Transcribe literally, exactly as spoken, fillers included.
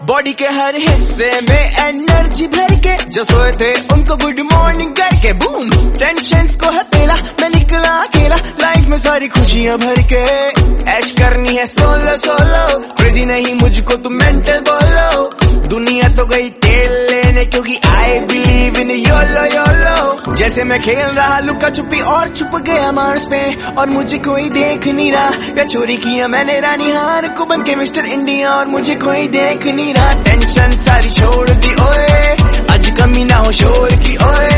body के हर हिस्से में एनर्जी भर के जो सोए थे उनको गुड मॉर्निंग करके बूम टेंशन को हथेला मैं निकला अकेला लाइफ में सारी खुशियां भर के ऐश करनी है सोलो सोलो क्रेजी नहीं मुझको तुम मेंटल बोलो दुनिया तो गई तेल लेने क्योंकि I believe in YOLO YOLO जैसे मैं खेल रहा लुका छुपी और छुप गया मार्स पे और मुझे कोई देख नहीं रहा या चोरी किया मैंने रानी हार को बन के मिस्टर इंडिया और मुझे कोई देख नहीं रहा टेंशन सारी छोड़ दी ओए आज कमी ना हो शोर की ओए